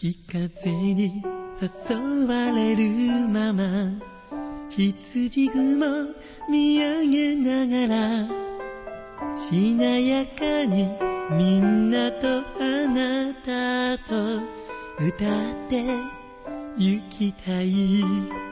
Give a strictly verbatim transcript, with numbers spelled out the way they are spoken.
吹き風に誘われるまま羊雲見上げながらしなやかにみんなとあなたと歌って行きたい。